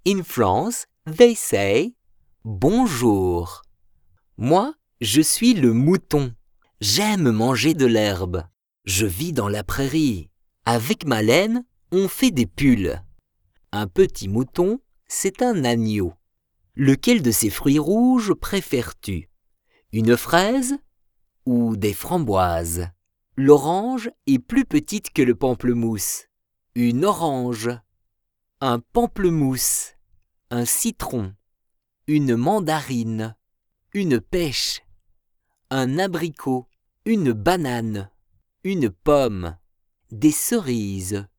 In France, they say bonjour. Moi, je suis le mouton. J'aime manger de l'herbe. Je vis dans la prairie. Avec ma laine, on fait des pulls. Un petit mouton, c'est un agneau. Lequel de ces fruits rouges préfères-tu? Une fraise ou des framboises? L'orange est plus petite que le pamplemousse. Une orange. Un pamplemousse. Un citron. Une mandarine. Une pêche. Un abricot. Une banane. Une pomme. Des cerises.